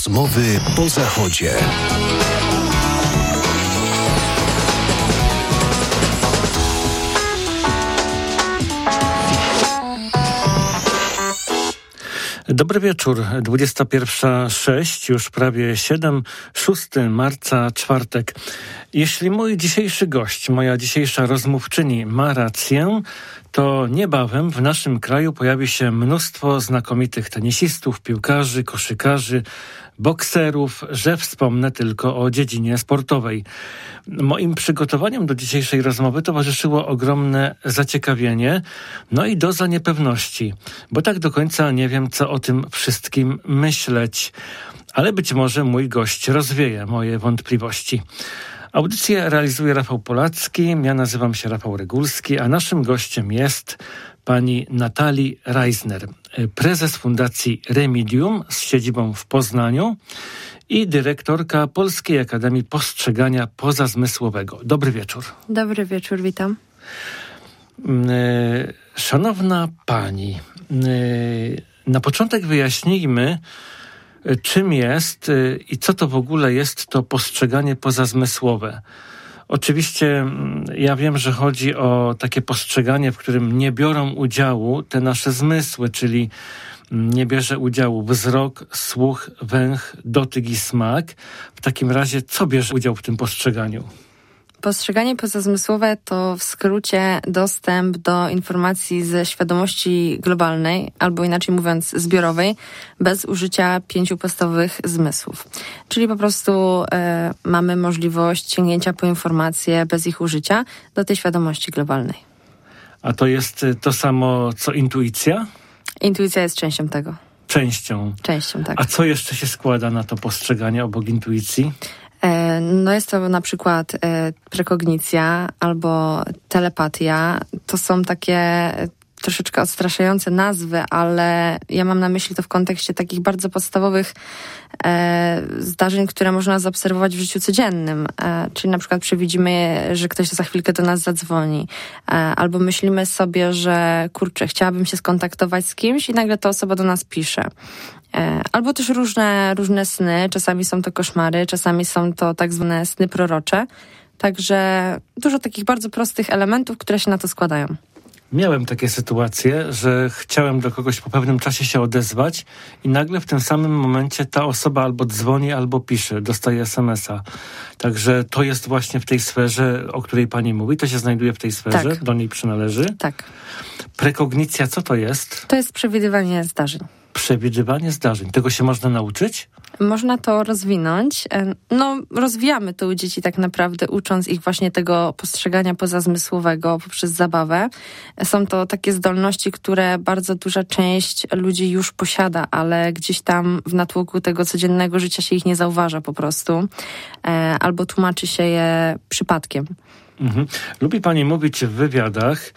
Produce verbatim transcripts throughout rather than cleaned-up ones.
Rozmowy po Zachodzie. Dobry wieczór, dwudziesta pierwsza sześć, już prawie siedem, szóstego marca, czwartek. Jeśli mój dzisiejszy gość, moja dzisiejsza rozmówczyni ma rację, to niebawem w naszym kraju pojawi się mnóstwo znakomitych tenisistów, piłkarzy, koszykarzy, bokserów, że wspomnę tylko o dziedzinie sportowej. Moim przygotowaniom do dzisiejszej rozmowy towarzyszyło ogromne zaciekawienie, no i doza niepewności, bo tak do końca nie wiem, co o tym wszystkim myśleć. Ale być może mój gość rozwieje moje wątpliwości. Audycję realizuje Rafał Polacki, ja nazywam się Rafał Regulski, a naszym gościem jest pani Natalii Reisner, prezes Fundacji Remedium z siedzibą w Poznaniu i dyrektorka Polskiej Akademii Postrzegania Pozazmysłowego. Dobry wieczór. Dobry wieczór, witam. Szanowna pani, na początek wyjaśnijmy, czym jest i co to w ogóle jest to postrzeganie pozazmysłowe. Oczywiście ja wiem, że chodzi o takie postrzeganie, w którym nie biorą udziału te nasze zmysły, czyli nie bierze udziału wzrok, słuch, węch, dotyk i smak. W takim razie co bierze udział w tym postrzeganiu? Postrzeganie pozazmysłowe to w skrócie dostęp do informacji ze świadomości globalnej, albo inaczej mówiąc zbiorowej, bez użycia pięciu podstawowych zmysłów. Czyli po prostu e, mamy możliwość sięgnięcia po informacje bez ich użycia do tej świadomości globalnej. A to jest to samo co intuicja? Intuicja jest częścią tego. Częścią? Częścią, tak. A co jeszcze się składa na to postrzeganie obok intuicji? No jest to na przykład e, prekognicja albo telepatia. To są takie troszeczkę odstraszające nazwy, ale ja mam na myśli to w kontekście takich bardzo podstawowych e, zdarzeń, które można zaobserwować w życiu codziennym. E, czyli na przykład przewidzimy, że ktoś za chwilkę do nas zadzwoni. E, albo myślimy sobie, że kurczę, chciałabym się skontaktować z kimś i nagle ta osoba do nas pisze. Albo też różne, różne sny, czasami są to koszmary, czasami są to tak zwane sny prorocze. Także dużo takich bardzo prostych elementów, które się na to składają. Miałem takie sytuacje, że chciałem do kogoś po pewnym czasie się odezwać i nagle w tym samym momencie ta osoba albo dzwoni, albo pisze, dostaje es em es a. Także to jest właśnie w tej sferze, o której pani mówi, to się znajduje w tej sferze, tak. Do niej przynależy. Tak. Prekognicja, co to jest? To jest przewidywanie zdarzeń. Przewidywanie zdarzeń. Tego się można nauczyć? Można to rozwinąć. No, rozwijamy to u dzieci tak naprawdę, ucząc ich właśnie tego postrzegania pozazmysłowego poprzez zabawę. Są to takie zdolności, które bardzo duża część ludzi już posiada, ale gdzieś tam w natłoku tego codziennego życia się ich nie zauważa po prostu. Albo tłumaczy się je przypadkiem. Mhm. Lubi pani mówić w wywiadach,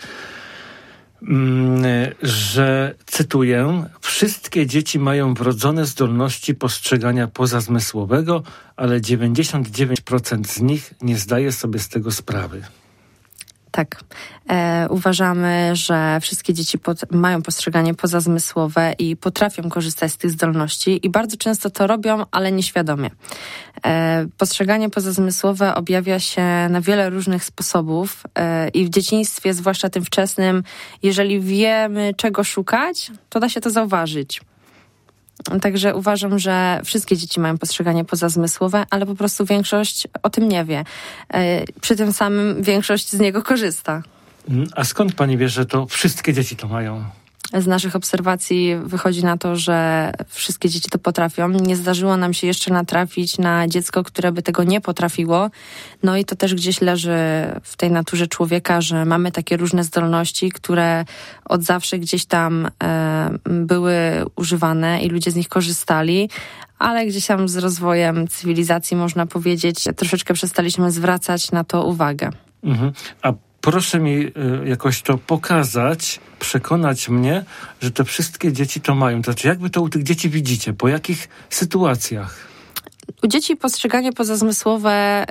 że, cytuję, wszystkie dzieci mają wrodzone zdolności postrzegania pozazmysłowego, ale dziewięćdziesiąt dziewięć procent z nich nie zdaje sobie z tego sprawy. Tak. E, uważamy, że wszystkie dzieci pod, mają postrzeganie pozazmysłowe i potrafią korzystać z tych zdolności i bardzo często to robią, ale nieświadomie. E, postrzeganie pozazmysłowe objawia się na wiele różnych sposobów e, i w dzieciństwie, zwłaszcza tym wczesnym, jeżeli wiemy, czego szukać, to da się to zauważyć. Także uważam, że wszystkie dzieci mają postrzeganie pozazmysłowe, ale po prostu większość o tym nie wie. Przy tym samym większość z niego korzysta. A skąd pani wie, że to wszystkie dzieci to mają? Z naszych obserwacji wychodzi na to, że wszystkie dzieci to potrafią. Nie zdarzyło nam się jeszcze natrafić na dziecko, które by tego nie potrafiło. No i to też gdzieś leży w tej naturze człowieka, że mamy takie różne zdolności, które od zawsze gdzieś tam e, były używane i ludzie z nich korzystali, ale gdzieś tam z rozwojem cywilizacji, można powiedzieć, troszeczkę przestaliśmy zwracać na to uwagę. Mhm. A proszę mi y, jakoś to pokazać, przekonać mnie, że te wszystkie dzieci to mają. To znaczy, jak wy to u tych dzieci widzicie? Po jakich sytuacjach? U dzieci postrzeganie pozazmysłowe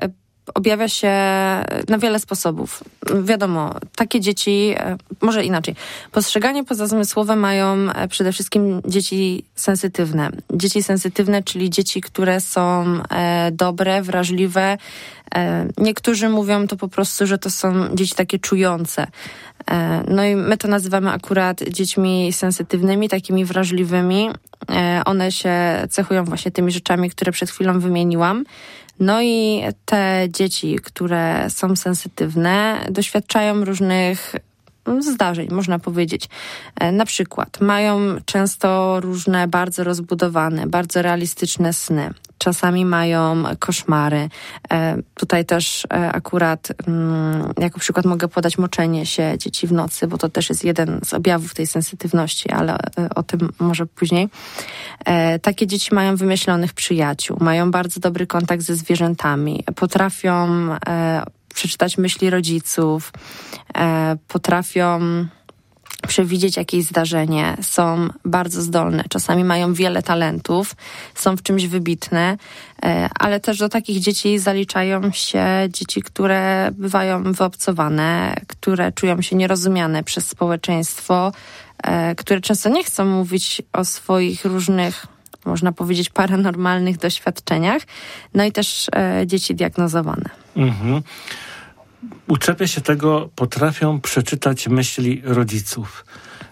objawia się na wiele sposobów. Wiadomo, takie dzieci, może inaczej, postrzeganie pozazmysłowe mają przede wszystkim dzieci sensytywne. Dzieci sensytywne, czyli dzieci, które są dobre, wrażliwe. Niektórzy mówią to po prostu, że to są dzieci takie czujące. No i my to nazywamy akurat dziećmi sensytywnymi, takimi wrażliwymi. One się cechują właśnie tymi rzeczami, które przed chwilą wymieniłam. No i te dzieci, które są sensytywne, doświadczają różnych zdarzeń, można powiedzieć. Na przykład mają często różne bardzo rozbudowane, bardzo realistyczne sny. Czasami mają koszmary. Tutaj też akurat jako przykład mogę podać moczenie się dzieci w nocy, bo to też jest jeden z objawów tej sensytywności, ale o tym może później. Takie dzieci mają wymyślonych przyjaciół, mają bardzo dobry kontakt ze zwierzętami, potrafią przeczytać myśli rodziców, potrafią przewidzieć jakieś zdarzenie, są bardzo zdolne, czasami mają wiele talentów, są w czymś wybitne, ale też do takich dzieci zaliczają się dzieci, które bywają wyobcowane, które czują się nierozumiane przez społeczeństwo, które często nie chcą mówić o swoich różnych, można powiedzieć, paranormalnych doświadczeniach, no i też dzieci diagnozowane. Mhm. Uczepię się tego, potrafią przeczytać myśli rodziców.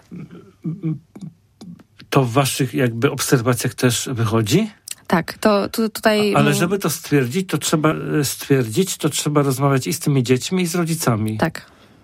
To w waszych jakby obserwacjach też wychodzi? Tak, to, to tutaj... Ale żeby to stwierdzić, to trzeba stwierdzić, to trzeba rozmawiać i z tymi dziećmi, i z rodzicami. Tak.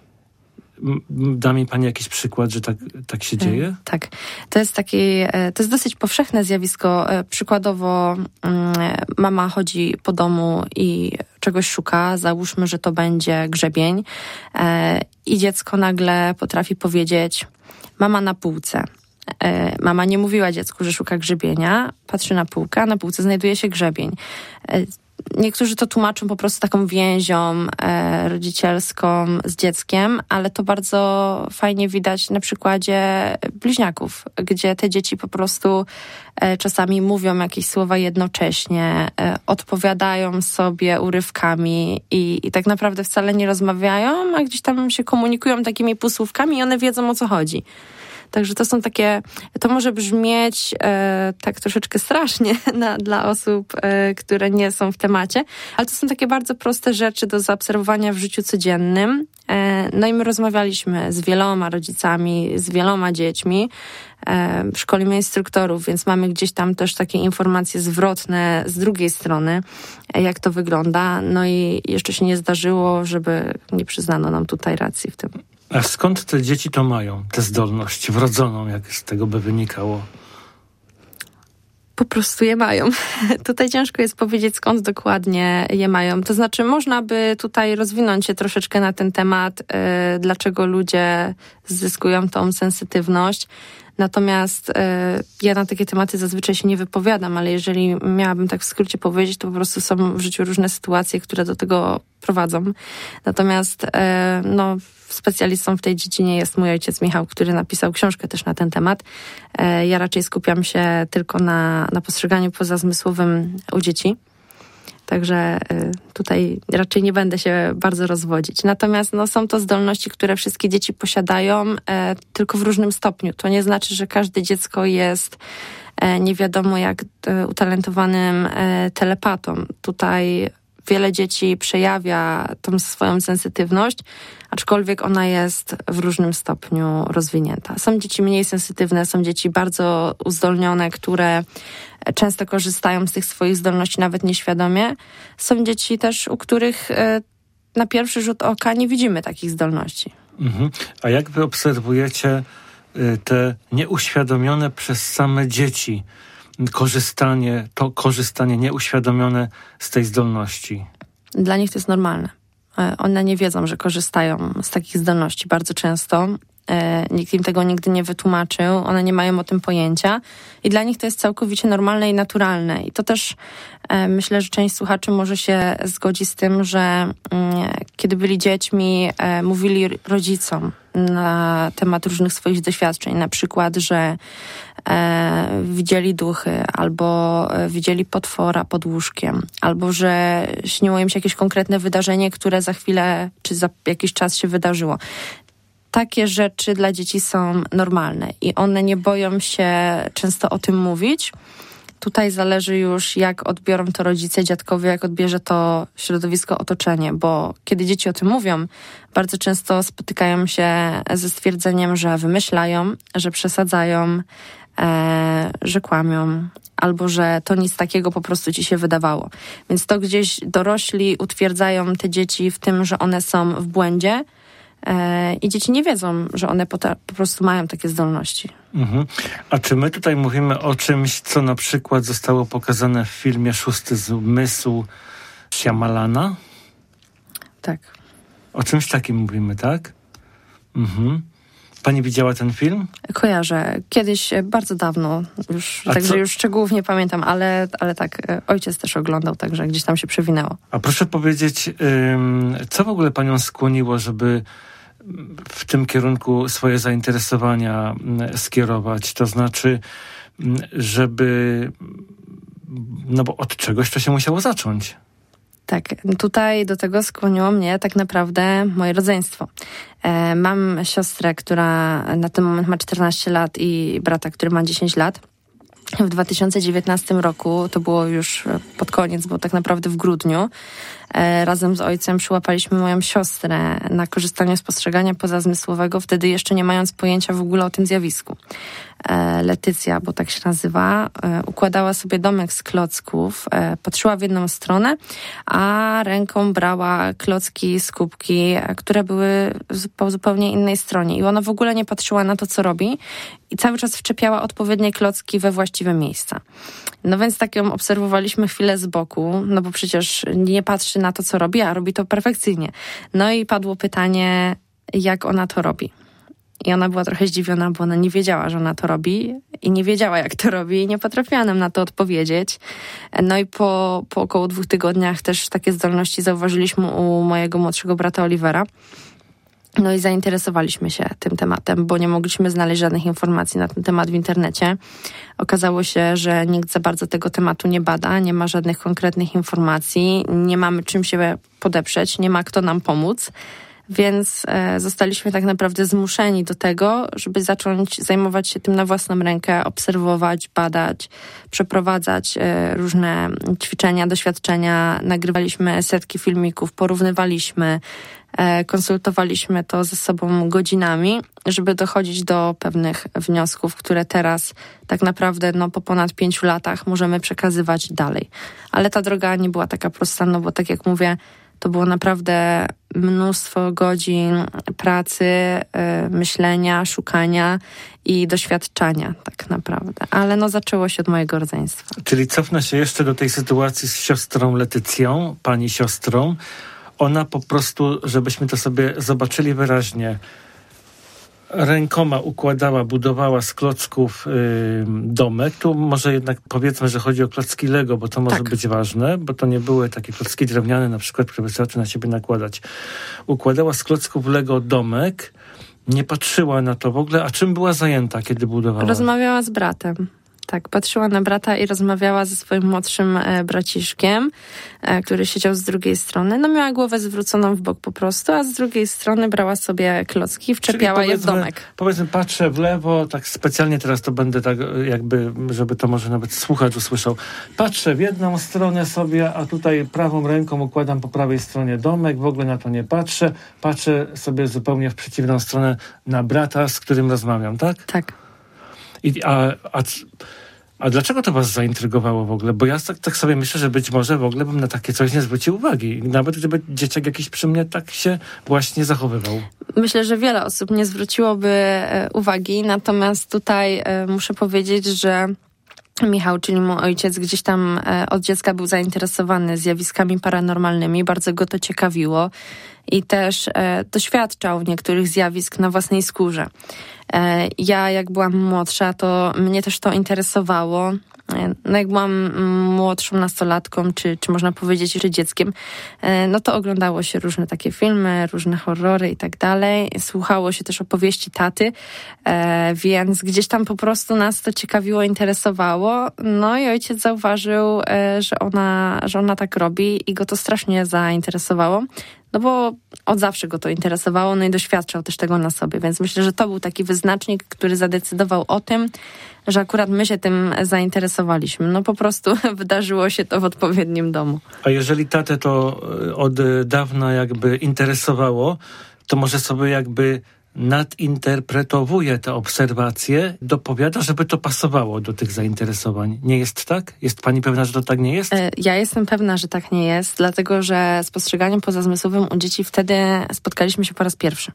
Da mi pani jakiś przykład, że tak, tak się dzieje? Tak. To jest taki, to jest dosyć powszechne zjawisko. Przykładowo mama chodzi po domu i czegoś szuka. Załóżmy, że to będzie grzebień. I dziecko nagle potrafi powiedzieć: mama na półce. Mama nie mówiła dziecku, że szuka grzebienia. Patrzy na półkę, a na półce znajduje się grzebień. Niektórzy to tłumaczą po prostu taką więzią e, rodzicielską z dzieckiem, ale to bardzo fajnie widać na przykładzie bliźniaków, gdzie te dzieci po prostu e, czasami mówią jakieś słowa jednocześnie, e, odpowiadają sobie urywkami i, i tak naprawdę wcale nie rozmawiają, a gdzieś tam się komunikują takimi półsłówkami i one wiedzą, o co chodzi. Także to są takie, to może brzmieć e, tak troszeczkę strasznie na, dla osób, e, które nie są w temacie, ale to są takie bardzo proste rzeczy do zaobserwowania w życiu codziennym. E, no i my rozmawialiśmy z wieloma rodzicami, z wieloma dziećmi. E, szkolimy instruktorów, więc mamy gdzieś tam też takie informacje zwrotne z drugiej strony, e, jak to wygląda. No i jeszcze się nie zdarzyło, żeby nie przyznano nam tutaj racji w tym. A skąd te dzieci to mają, tę zdolność wrodzoną, jak z tego by wynikało? Po prostu je mają. Tutaj ciężko jest powiedzieć, skąd dokładnie je mają. To znaczy, można by tutaj rozwinąć się troszeczkę na ten temat, yy, dlaczego ludzie zyskują tą sensytywność. Natomiast y, ja na takie tematy zazwyczaj się nie wypowiadam, ale jeżeli miałabym tak w skrócie powiedzieć, to po prostu są w życiu różne sytuacje, które do tego prowadzą. Natomiast y, no, specjalistą w tej dziedzinie jest mój ojciec Michał, który napisał książkę też na ten temat. Y, ja raczej skupiam się tylko na, na postrzeganiu pozazmysłowym u dzieci. Także tutaj raczej nie będę się bardzo rozwodzić. Natomiast no, są to zdolności, które wszystkie dzieci posiadają, e, tylko w różnym stopniu. To nie znaczy, że każde dziecko jest e, nie wiadomo jak e, utalentowanym e, telepatą. Tutaj wiele dzieci przejawia tą swoją sensytywność, aczkolwiek ona jest w różnym stopniu rozwinięta. Są dzieci mniej sensytywne, są dzieci bardzo uzdolnione, które często korzystają z tych swoich zdolności nawet nieświadomie. Są dzieci też, u których na pierwszy rzut oka nie widzimy takich zdolności. Mhm. A jak wy obserwujecie te nieuświadomione przez same dzieci korzystanie, to korzystanie nieuświadomione z tej zdolności? Dla nich to jest normalne. One nie wiedzą, że korzystają z takich zdolności bardzo często. Nikt im tego nigdy nie wytłumaczył. One nie mają o tym pojęcia. I dla nich to jest całkowicie normalne i naturalne. I to też myślę, że część słuchaczy może się zgodzi z tym, że kiedy byli dziećmi, mówili rodzicom na temat różnych swoich doświadczeń. Na przykład, że e, widzieli duchy, albo widzieli potwora pod łóżkiem, albo że śniło im się jakieś konkretne wydarzenie, które za chwilę czy za jakiś czas się wydarzyło. Takie rzeczy dla dzieci są normalne i one nie boją się często o tym mówić. Tutaj zależy już, jak odbiorą to rodzice, dziadkowie, jak odbierze to środowisko, otoczenie, bo kiedy dzieci o tym mówią, bardzo często spotykają się ze stwierdzeniem, że wymyślają, że przesadzają, e, że kłamią, albo że to nic takiego po prostu ci się wydawało. Więc to gdzieś dorośli utwierdzają te dzieci w tym, że one są w błędzie, i dzieci nie wiedzą, że one po, ta, po prostu mają takie zdolności. Mhm. A czy my tutaj mówimy o czymś, co na przykład zostało pokazane w filmie Szósty Zmysł Shyamalana? Tak. O czymś takim mówimy, tak? Mhm. Pani widziała ten film? Kojarzę. Kiedyś, bardzo dawno, już, także co? Już szczegółów nie pamiętam, ale, ale tak, ojciec też oglądał, także gdzieś tam się przewinęło. A proszę powiedzieć, co w ogóle panią skłoniło, żeby w tym kierunku swoje zainteresowania skierować? To znaczy, żeby... No bo od czegoś to się musiało zacząć. Tak, tutaj do tego skłoniło mnie tak naprawdę moje rodzeństwo. E, mam siostrę, która na ten moment ma czternaście lat i brata, który ma dziesięć lat. W dwa tysiące dziewiętnastym roku, to było już pod koniec, bo tak naprawdę w grudniu, e, razem z ojcem przyłapaliśmy moją siostrę na korzystanie z postrzegania pozazmysłowego, wtedy jeszcze nie mając pojęcia w ogóle o tym zjawisku. E, Letycja, bo tak się nazywa, e, układała sobie domek z klocków, e, patrzyła w jedną stronę, a ręką brała klocki z kubki, e, które były po zupełnie innej stronie. I ona w ogóle nie patrzyła na to, co robi i cały czas wczepiała odpowiednie klocki we właściwe miejsca. No więc tak ją obserwowaliśmy chwilę z boku, no bo przecież nie patrzy na to, co robi, a robi to perfekcyjnie. No i padło pytanie, jak ona to robi. I ona była trochę zdziwiona, bo ona nie wiedziała, że ona to robi i nie wiedziała, jak to robi i nie potrafiła nam na to odpowiedzieć. No i po, po około dwóch tygodniach też takie zdolności zauważyliśmy u mojego młodszego brata Olivera. No i zainteresowaliśmy się tym tematem, bo nie mogliśmy znaleźć żadnych informacji na ten temat w internecie. Okazało się, że nikt za bardzo tego tematu nie bada, nie ma żadnych konkretnych informacji, nie mamy czym się podeprzeć, nie ma kto nam pomóc. Więc e, zostaliśmy tak naprawdę zmuszeni do tego, żeby zacząć zajmować się tym na własną rękę, obserwować, badać, przeprowadzać e, różne ćwiczenia, doświadczenia. Nagrywaliśmy setki filmików, porównywaliśmy, e, konsultowaliśmy to ze sobą godzinami, żeby dochodzić do pewnych wniosków, które teraz tak naprawdę no, po ponad pięciu latach możemy przekazywać dalej. Ale ta droga nie była taka prosta, no bo tak jak mówię, to było naprawdę mnóstwo godzin pracy, yy, myślenia, szukania i doświadczania tak naprawdę. Ale no zaczęło się od mojego rodzeństwa. Czyli cofnę się jeszcze do tej sytuacji z siostrą Letycją, pani siostrą. Ona po prostu, żebyśmy to sobie zobaczyli wyraźnie, rękoma układała, budowała z klocków y, domek. Tu może jednak powiedzmy, że chodzi o klocki Lego, bo to może tak być ważne, bo to nie były takie klocki drewniane na przykład, które wystarczy na siebie nakładać. Układała z klocków Lego domek, nie patrzyła na to w ogóle. A czym była zajęta, kiedy budowała? Rozmawiała z bratem. Tak, patrzyła na brata i rozmawiała ze swoim młodszym e, braciszkiem, e, który siedział z drugiej strony. No miała głowę zwróconą w bok po prostu, a z drugiej strony brała sobie klocki i wczepiała je w domek. Powiedzmy, patrzę w lewo, tak specjalnie teraz to będę tak jakby, żeby to może nawet słuchacz usłyszał. Patrzę w jedną stronę sobie, a tutaj prawą ręką układam po prawej stronie domek, w ogóle na to nie patrzę. Patrzę sobie zupełnie w przeciwną stronę na brata, z którym rozmawiam, tak? Tak. I, a, a, a dlaczego to was zaintrygowało w ogóle? Bo ja tak, tak sobie myślę, że być może w ogóle bym na takie coś nie zwrócił uwagi. Nawet gdyby dzieciak jakiś przy mnie tak się właśnie zachowywał. Myślę, że wiele osób nie zwróciłoby e, uwagi, natomiast tutaj e, muszę powiedzieć, że Michał, czyli mój ojciec, gdzieś tam e, od dziecka był zainteresowany zjawiskami paranormalnymi, bardzo go to ciekawiło i też e, doświadczał niektórych zjawisk na własnej skórze. E, ja jak byłam młodsza, to mnie też to interesowało. No jak byłam młodszą nastolatką, czy, czy można powiedzieć, że dzieckiem, no to oglądało się różne takie filmy, różne horrory i tak dalej. Słuchało się też opowieści taty, więc gdzieś tam po prostu nas to ciekawiło, interesowało. No i ojciec zauważył, że ona, że ona tak robi i go to strasznie zainteresowało. No bo od zawsze go to interesowało, no i doświadczał też tego na sobie, więc myślę, że to był taki wyznacznik, który zadecydował o tym, że akurat my się tym zainteresowaliśmy. No po prostu wydarzyło się to w odpowiednim domu. A jeżeli tatę to od dawna jakby interesowało, to może sobie jakby nadinterpretowuje te obserwacje, dopowiada, żeby to pasowało do tych zainteresowań. Nie jest tak? Jest pani pewna, że to tak nie jest? Ja jestem pewna, że tak nie jest, dlatego że z postrzeganiem pozazmysłowym u dzieci wtedy spotkaliśmy się po raz pierwszy.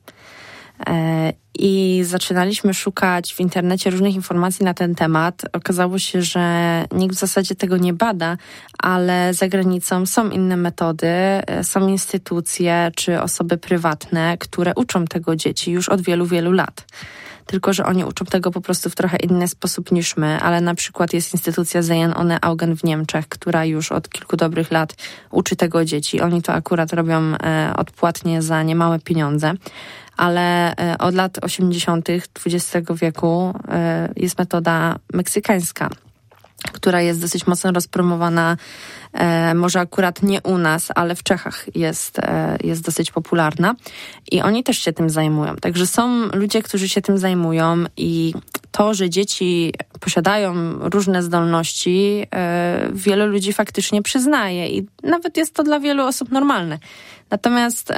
I zaczynaliśmy szukać w internecie różnych informacji na ten temat. Okazało się, że nikt w zasadzie tego nie bada, ale za granicą są inne metody, są instytucje czy osoby prywatne, które uczą tego dzieci już od wielu, wielu lat. Tylko że oni uczą tego po prostu w trochę inny sposób niż my, ale na przykład jest instytucja Sehen ohne Augen w Niemczech, która już od kilku dobrych lat uczy tego dzieci. Oni to akurat robią odpłatnie za niemałe pieniądze. Ale od lat osiemdziesiątych dwudziestego wieku jest metoda meksykańska, która jest dosyć mocno rozpromowana, może akurat nie u nas, ale w Czechach jest, jest dosyć popularna i oni też się tym zajmują. Także są ludzie, którzy się tym zajmują i to, że dzieci posiadają różne zdolności, wielu ludzi faktycznie przyznaje i nawet jest to dla wielu osób normalne. Natomiast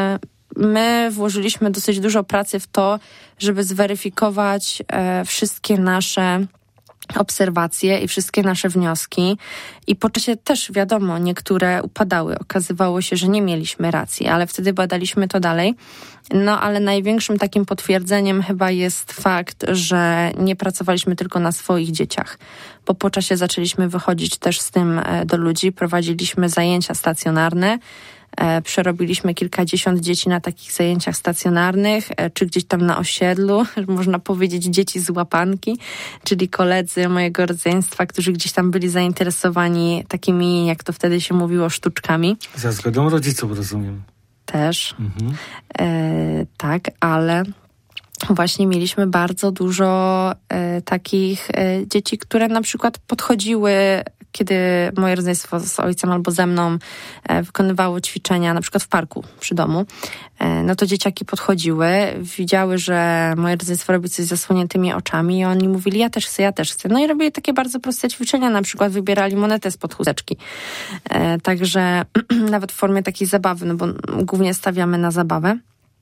my włożyliśmy dosyć dużo pracy w to, żeby zweryfikować e, wszystkie nasze obserwacje i wszystkie nasze wnioski. I po czasie też, wiadomo, niektóre upadały. Okazywało się, że nie mieliśmy racji, ale wtedy badaliśmy to dalej. No ale największym takim potwierdzeniem chyba jest fakt, że nie pracowaliśmy tylko na swoich dzieciach, bo po czasie zaczęliśmy wychodzić też z tym do ludzi, prowadziliśmy zajęcia stacjonarne, Przerobiliśmy kilkadziesiąt dzieci na takich zajęciach stacjonarnych, czy gdzieś tam na osiedlu, można powiedzieć dzieci z łapanki, czyli koledzy mojego rodzeństwa, którzy gdzieś tam byli zainteresowani takimi, jak to wtedy się mówiło, sztuczkami. Za zgodą rodziców, rozumiem. Też. Mhm. E, tak, ale właśnie mieliśmy bardzo dużo e, takich e, dzieci, które na przykład podchodziły, kiedy moje rodzeństwo z ojcem albo ze mną e, wykonywało ćwiczenia, na przykład w parku przy domu, e, no to dzieciaki podchodziły, widziały, że moje rodzeństwo robi coś z zasłoniętymi oczami i oni mówili, ja też chcę, ja też chcę. No i robili takie bardzo proste ćwiczenia, na przykład wybierali monetę spod chusteczki. E, także nawet w formie takiej zabawy, no bo głównie stawiamy na zabawę.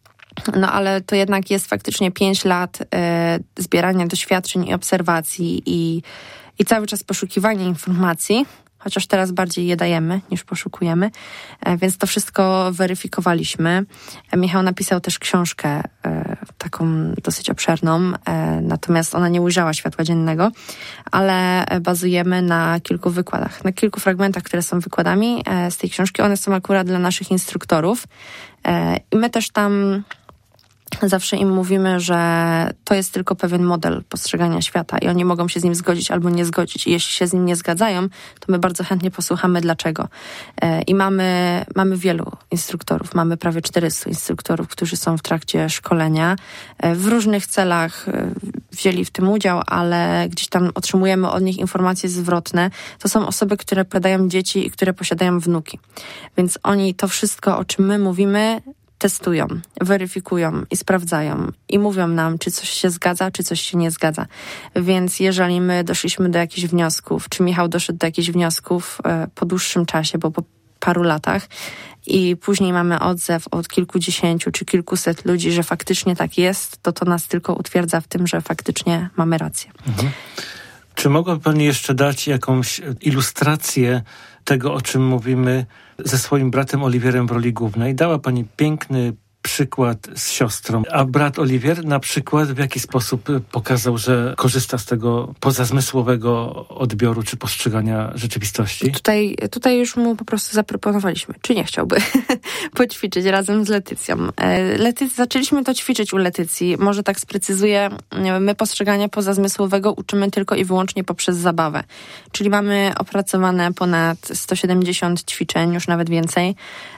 No ale to jednak jest faktycznie pięć lat e, zbierania doświadczeń i obserwacji i, i cały czas poszukiwania informacji, chociaż teraz bardziej je dajemy niż poszukujemy, e, więc to wszystko weryfikowaliśmy. E, Michał napisał też książkę e, taką dosyć obszerną, e, natomiast ona nie ujrzała światła dziennego, ale bazujemy na kilku wykładach, na kilku fragmentach, które są wykładami e, z tej książki. One są akurat dla naszych instruktorów e, i my też tam zawsze im mówimy, że to jest tylko pewien model postrzegania świata i oni mogą się z nim zgodzić albo nie zgodzić. I jeśli się z nim nie zgadzają, to my bardzo chętnie posłuchamy dlaczego. I mamy, mamy wielu instruktorów, mamy prawie czterystu instruktorów, którzy są w trakcie szkolenia. W różnych celach wzięli w tym udział, ale gdzieś tam otrzymujemy od nich informacje zwrotne. To są osoby, które posiadają dzieci i które posiadają wnuki. Więc oni to wszystko, o czym my mówimy, testują, weryfikują i sprawdzają i mówią nam, czy coś się zgadza, czy coś się nie zgadza. Więc jeżeli my doszliśmy do jakichś wniosków, czy Michał doszedł do jakichś wniosków e, po dłuższym czasie, bo po paru latach i później mamy odzew od kilkudziesięciu czy kilkuset ludzi, że faktycznie tak jest, to to nas tylko utwierdza w tym, że faktycznie mamy rację. Mhm. Czy mogłaby Pani jeszcze dać jakąś ilustrację tego, o czym mówimy ze swoim bratem Oliwierem w roli głównej? Dała Pani piękny przykład z siostrą. A brat Oliwier na przykład w jaki sposób pokazał, że korzysta z tego pozazmysłowego odbioru czy postrzegania rzeczywistości? Tutaj, tutaj już mu po prostu zaproponowaliśmy, czy nie chciałby poćwiczyć razem z Letycją. Letyc, zaczęliśmy to ćwiczyć u Letycji. Może tak sprecyzuję, my postrzegania pozazmysłowego uczymy tylko i wyłącznie poprzez zabawę. Czyli mamy opracowane ponad sto siedemdziesiąt ćwiczeń, już nawet więcej,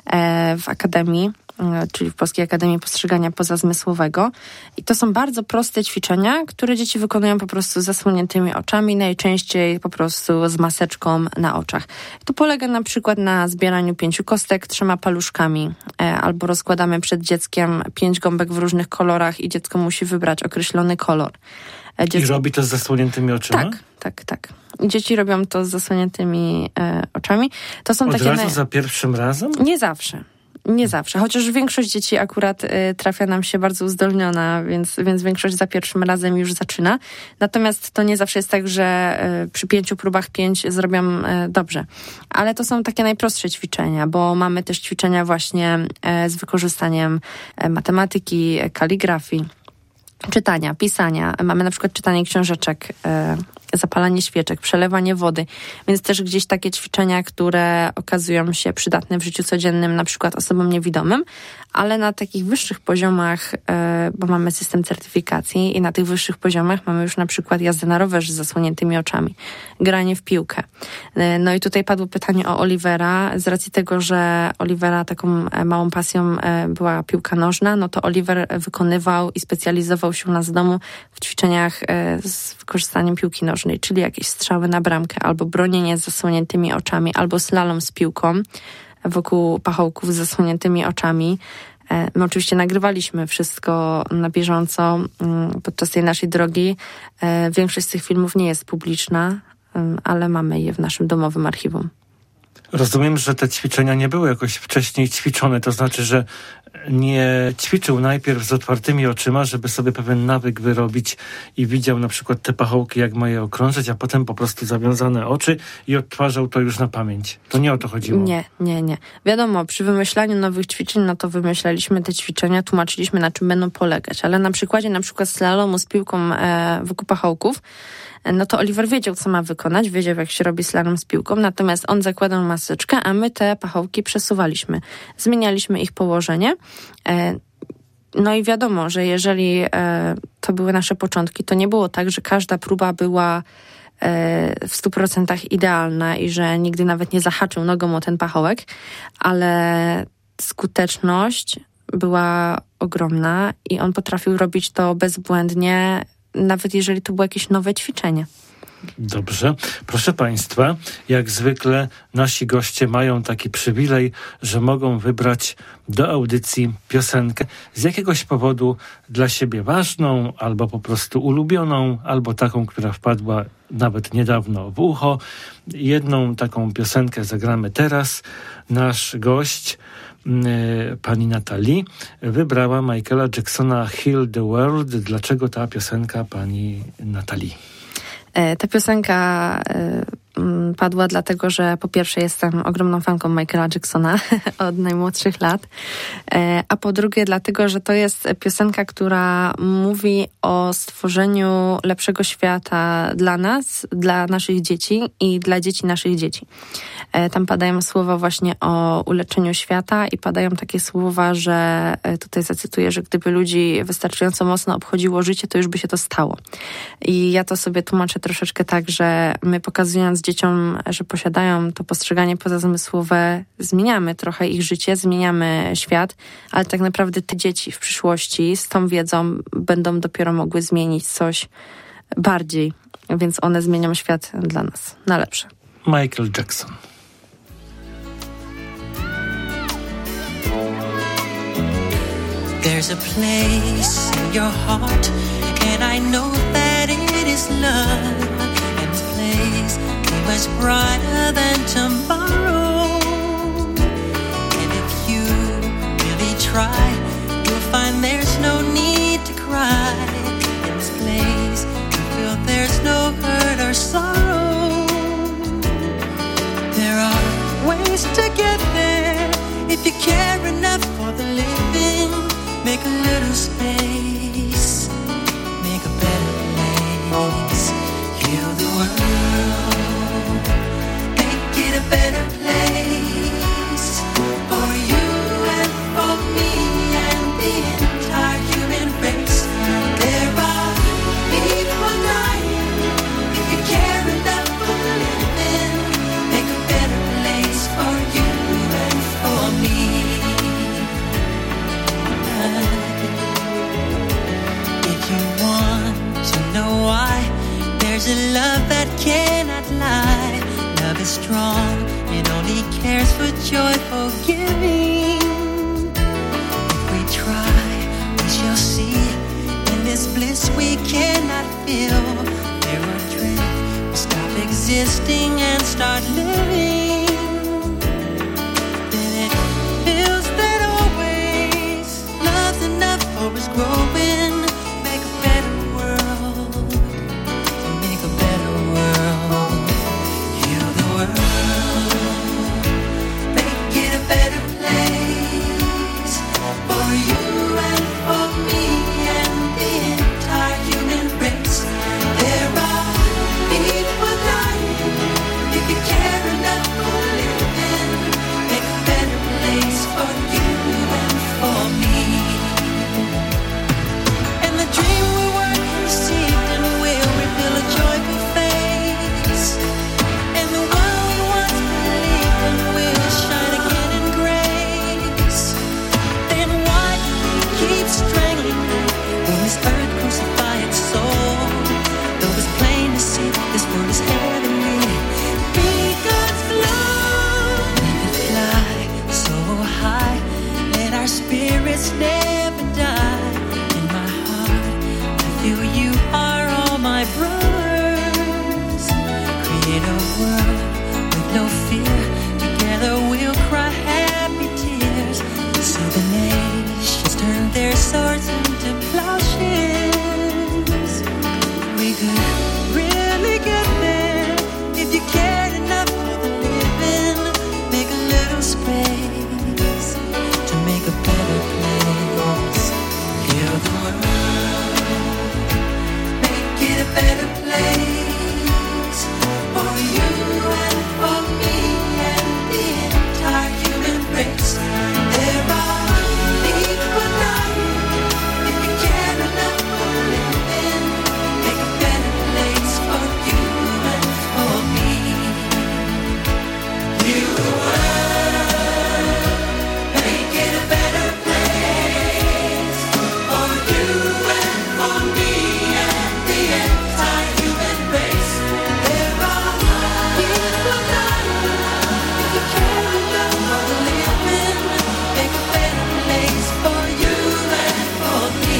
w Akademii, czyli w Polskiej Akademii Postrzegania Pozazmysłowego. I to są bardzo proste ćwiczenia, które dzieci wykonują po prostu z zasłoniętymi oczami, najczęściej po prostu z maseczką na oczach. To polega na przykład na zbieraniu pięciu kostek trzema paluszkami, albo rozkładamy przed dzieckiem pięć gąbek w różnych kolorach i dziecko musi wybrać określony kolor. Dziecko... I robi to z zasłoniętymi oczyma? Tak, tak, tak. Dzieci robią to z zasłoniętymi e, oczami. To są Od takie razu naj... za pierwszym razem? Nie zawsze. Nie zawsze, chociaż większość dzieci akurat y, trafia nam się bardzo uzdolniona, więc, więc większość za pierwszym razem już zaczyna. Natomiast to nie zawsze jest tak, że y, przy pięciu próbach pięć zrobią y, dobrze. Ale to są takie najprostsze ćwiczenia, bo mamy też ćwiczenia właśnie y, z wykorzystaniem y, matematyki, kaligrafii, czytania, pisania. Mamy na przykład czytanie książeczek, y, zapalanie świeczek, przelewanie wody, więc też gdzieś takie ćwiczenia, które okazują się przydatne w życiu codziennym, na przykład osobom niewidomym, ale na takich wyższych poziomach, bo mamy system certyfikacji i na tych wyższych poziomach mamy już na przykład jazdę na rowerze z zasłoniętymi oczami, granie w piłkę. No i tutaj padło pytanie o Olivera. Z racji tego, że Olivera taką małą pasją była piłka nożna, no to Oliver wykonywał i specjalizował się u nas w domu w ćwiczeniach z wykorzystaniem piłki nożnej, czyli jakieś strzały na bramkę, albo bronienie z zasłoniętymi oczami, albo slalom z piłką wokół pachołków z zasłoniętymi oczami. My oczywiście nagrywaliśmy wszystko na bieżąco podczas tej naszej drogi. Większość z tych filmów nie jest publiczna, ale mamy je w naszym domowym archiwum. Rozumiem, że te ćwiczenia nie były jakoś wcześniej ćwiczone, to znaczy, że nie ćwiczył najpierw z otwartymi oczyma, żeby sobie pewien nawyk wyrobić i widział na przykład te pachołki, jak ma je okrążyć, a potem po prostu zawiązane oczy i odtwarzał to już na pamięć. To nie o to chodziło. Nie, nie, nie. Wiadomo, przy wymyślaniu nowych ćwiczeń, no to wymyślaliśmy te ćwiczenia, tłumaczyliśmy, na czym będą polegać, ale na przykładzie na przykład slalomu z piłką e, wokół pachołków, no to Oliver wiedział, co ma wykonać, wiedział, jak się robi slalom z piłką, natomiast on zakładał maseczkę, a my te pachołki przesuwaliśmy. Zmienialiśmy ich położenie. No i wiadomo, że jeżeli to były nasze początki, to nie było tak, że każda próba była w stu procentach idealna i że nigdy nawet nie zahaczył nogą o ten pachołek, ale skuteczność była ogromna i on potrafił robić to bezbłędnie, nawet jeżeli to było jakieś nowe ćwiczenie. Dobrze. Proszę Państwa, jak zwykle nasi goście mają taki przywilej, że mogą wybrać do audycji piosenkę z jakiegoś powodu dla siebie ważną, albo po prostu ulubioną, albo taką, która wpadła nawet niedawno w ucho. Jedną taką piosenkę zagramy teraz. Nasz gość, pani Natalie, wybrała Michaela Jacksona Heal the World. Dlaczego ta piosenka, pani Natalie? Ta piosenka padła dlatego, że po pierwsze jestem ogromną fanką Michaela Jacksona od najmłodszych lat, a po drugie dlatego, że to jest piosenka, która mówi o stworzeniu lepszego świata dla nas, dla naszych dzieci i dla dzieci naszych dzieci. Tam padają słowa właśnie o uleczeniu świata i padają takie słowa, że tutaj zacytuję, że gdyby ludzi wystarczająco mocno obchodziło życie, to już by się to stało. I ja to sobie tłumaczę troszeczkę tak, że my pokazując dzieciom, że posiadają to postrzeganie pozazmysłowe, zmieniamy trochę ich życie, zmieniamy świat, ale tak naprawdę te dzieci w przyszłości z tą wiedzą będą dopiero mogły zmienić coś bardziej, więc one zmienią świat dla nas na lepsze. Michael Jackson. There's a place in your heart, and I know that it is love, and this place is much brighter than tomorrow. And if you really try, you'll find there's no need to cry. In this place, you feel there's no hurt or sorrow. There are ways to get there if you care enough for the living. little space, make a better place, heal the world, make it a better place for you and for me and the entire human race. There are people dying. If you care enough for living, make a better place for you and for me. If you want to know why, there's a love that cannot lie. Love is strong, it only cares for joyful giving. If we try, we shall see. In this bliss we cannot feel, there are dreams we stop existing and start living. Then it feels that always love's enough for us growing. Make a better world, make a better world, heal the world, make it a better place for you and for me and the entire human race. There are people dying. If you care enough for living, make a better place for you and for me. And the dream we weren't received and will reveal a joyful face. And the one we once believed in will shine again in grace. Then why keep strangling me when this earth crucify its soul? Though it's plain to see this world is heavenly, be God's love. Make it fly so high, let our spirits never die. In my heart, I feel you are all my brothers. Create a world with no fear. Together we'll cry happy tears. So the nations turn their swords into plowshares. We could really get there if you cared enough for the living. Make a little space to make a better place. Heal the world, make it a better place for you and for me and the entire human race. There are people dying. If you care enough for living, make a better place for you and for me. Heal the world, make it a better place for you and for me and the entire human race. There are people dying. If you care enough for living, make a better place for you and for me.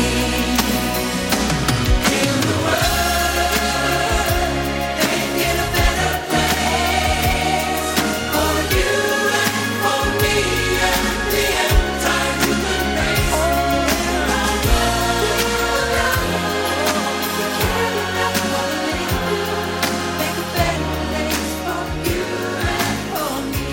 Heal the world, make it a better place for you and for me and the entire human race. There are people dying. If you care enough for living, make a better place for you and for me.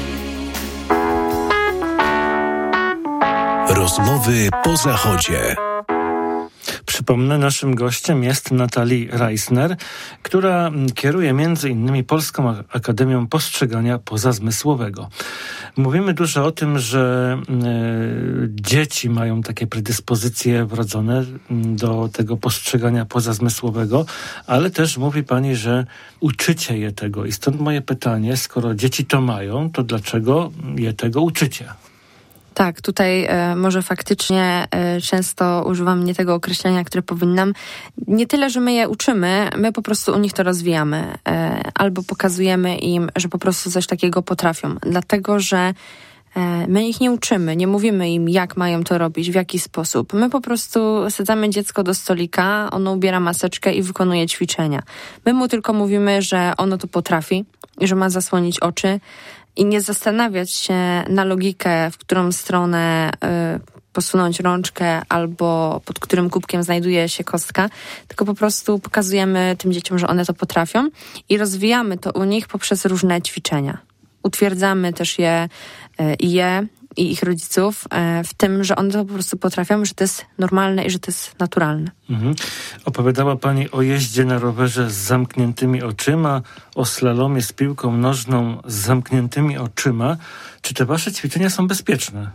Rozmowy po zachodzie. Przypomnę, naszym gościem jest Natalie Reisner, która kieruje między innymi Polską Akademią Postrzegania Pozazmysłowego. Mówimy dużo o tym, że y, dzieci mają takie predyspozycje wrodzone do tego postrzegania pozazmysłowego, ale też mówi pani, że uczycie je tego. I stąd moje pytanie, skoro dzieci to mają, to dlaczego je tego uczycie? Tak, tutaj e, może faktycznie e, często używam nie tego określenia, które powinnam. Nie tyle, że my je uczymy, my po prostu u nich to rozwijamy. E, albo pokazujemy im, że po prostu coś takiego potrafią. Dlatego, że e, my ich nie uczymy, nie mówimy im, jak mają to robić, w jaki sposób. My po prostu sadzamy dziecko do stolika, ono ubiera maseczkę i wykonuje ćwiczenia. My mu tylko mówimy, że ono to potrafi i że ma zasłonić oczy, i nie zastanawiać się na logikę, w którą stronę y, posunąć rączkę albo pod którym kubkiem znajduje się kostka, tylko po prostu pokazujemy tym dzieciom, że one to potrafią i rozwijamy to u nich poprzez różne ćwiczenia. Utwierdzamy też je i y, je i ich rodziców w tym, że one to po prostu potrafią, że to jest normalne i że to jest naturalne. Mhm. Opowiadała pani o jeździe na rowerze z zamkniętymi oczyma, o slalomie z piłką nożną z zamkniętymi oczyma. Czy te wasze ćwiczenia są bezpieczne?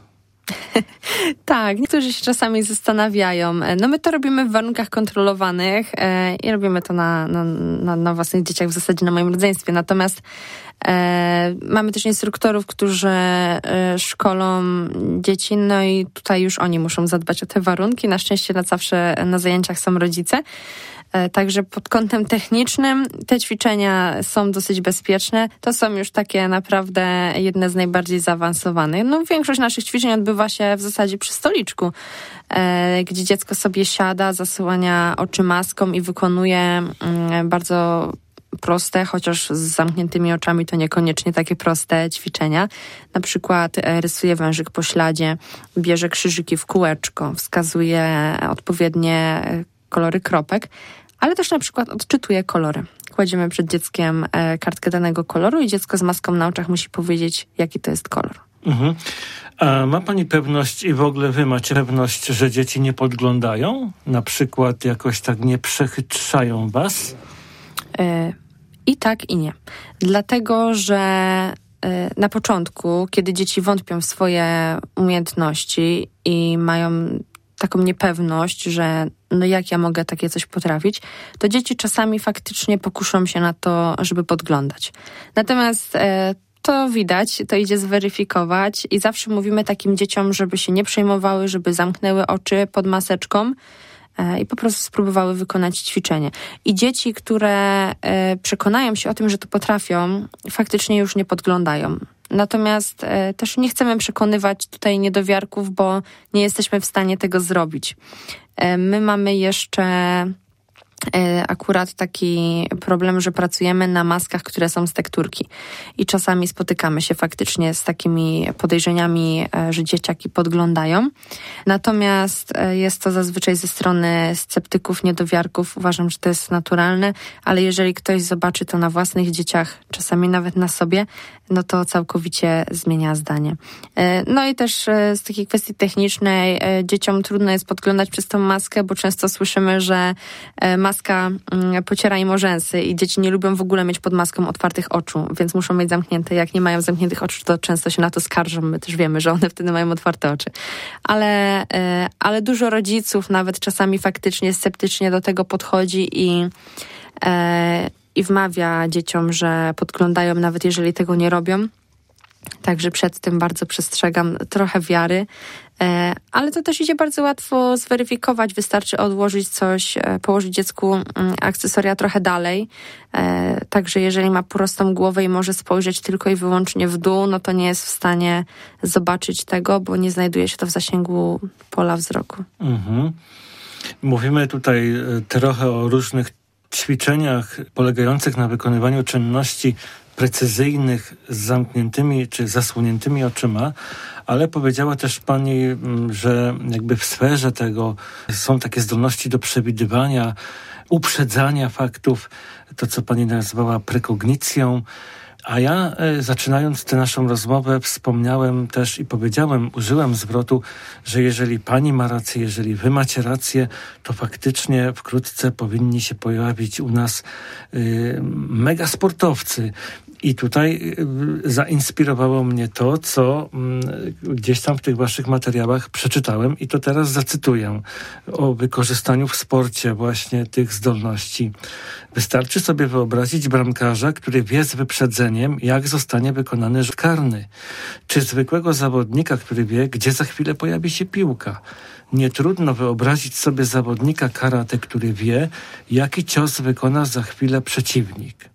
Tak, niektórzy się czasami zastanawiają. No my to robimy w warunkach kontrolowanych e, i robimy to na, na, na, na własnych dzieciach, w zasadzie na moim rodzeństwie. Natomiast e, mamy też instruktorów, którzy e, szkolą dzieci, no i tutaj już oni muszą zadbać o te warunki. Na szczęście na zawsze na zajęciach są rodzice. Także pod kątem technicznym te ćwiczenia są dosyć bezpieczne. To są już takie naprawdę jedne z najbardziej zaawansowanych. No, większość naszych ćwiczeń odbywa się w zasadzie przy stoliczku, e, gdzie dziecko sobie siada, zasłania oczy maską i wykonuje mm, bardzo proste, chociaż z zamkniętymi oczami to niekoniecznie takie proste ćwiczenia. Na przykład rysuje wężyk po śladzie, bierze krzyżyki w kółeczko, wskazuje odpowiednie kolory kropek, ale też na przykład odczytuje kolory. Kładziemy przed dzieckiem kartkę danego koloru i dziecko z maską na oczach musi powiedzieć, jaki to jest kolor. Mhm. A ma pani pewność i w ogóle wy macie pewność, że dzieci nie podglądają? Na przykład jakoś tak nie przechytrzają was? I tak, i nie. Dlatego, że na początku, kiedy dzieci wątpią w swoje umiejętności i mają taką niepewność, że no jak ja mogę takie coś potrafić, to dzieci czasami faktycznie pokuszą się na to, żeby podglądać. Natomiast e, to widać, to idzie zweryfikować i zawsze mówimy takim dzieciom, żeby się nie przejmowały, żeby zamknęły oczy pod maseczką e, i po prostu spróbowały wykonać ćwiczenie. I dzieci, które e, przekonają się o tym, że to potrafią, faktycznie już nie podglądają. Natomiast e, też nie chcemy przekonywać tutaj niedowiarków, bo nie jesteśmy w stanie tego zrobić. E, my mamy jeszcze e, akurat taki problem, że pracujemy na maskach, które są z tekturki. I czasami spotykamy się faktycznie z takimi podejrzeniami, e, że dzieciaki podglądają. Natomiast e, jest to zazwyczaj ze strony sceptyków, niedowiarków. Uważam, że to jest naturalne, ale jeżeli ktoś zobaczy to na własnych dzieciach, czasami nawet na sobie, no to całkowicie zmienia zdanie. No i też z takiej kwestii technicznej dzieciom trudno jest podglądać przez tą maskę, bo często słyszymy, że maska pociera im o rzęsy i dzieci nie lubią w ogóle mieć pod maską otwartych oczu, więc muszą mieć zamknięte. Jak nie mają zamkniętych oczu, to często się na to skarżą. My też wiemy, że one wtedy mają otwarte oczy. Ale, ale dużo rodziców nawet czasami faktycznie sceptycznie do tego podchodzi i i wmawia dzieciom, że podglądają, nawet jeżeli tego nie robią. Także przed tym bardzo przestrzegam, trochę wiary, ale to też idzie bardzo łatwo zweryfikować. Wystarczy odłożyć coś, położyć dziecku akcesoria trochę dalej. Także jeżeli ma prostą głowę i może spojrzeć tylko i wyłącznie w dół, no to nie jest w stanie zobaczyć tego, bo nie znajduje się to w zasięgu pola wzroku. Mhm. Mówimy tutaj trochę o różnych ćwiczeniach polegających na wykonywaniu czynności precyzyjnych z zamkniętymi czy zasłoniętymi oczyma, ale powiedziała też pani, że jakby w sferze tego są takie zdolności do przewidywania, uprzedzania faktów, to co pani nazwała prekognicją. A ja, zaczynając tę naszą rozmowę, wspomniałem też i powiedziałem, użyłem zwrotu, że jeżeli pani ma rację, jeżeli wy macie rację, to faktycznie wkrótce powinni się pojawić u nas y, mega sportowcy. I tutaj zainspirowało mnie to, co gdzieś tam w tych waszych materiałach przeczytałem i to teraz zacytuję o wykorzystaniu w sporcie właśnie tych zdolności. Wystarczy sobie wyobrazić bramkarza, który wie z wyprzedzeniem, jak zostanie wykonany rzut karny. Czy zwykłego zawodnika, który wie, gdzie za chwilę pojawi się piłka. Nie trudno wyobrazić sobie zawodnika karate, który wie, jaki cios wykona za chwilę przeciwnik.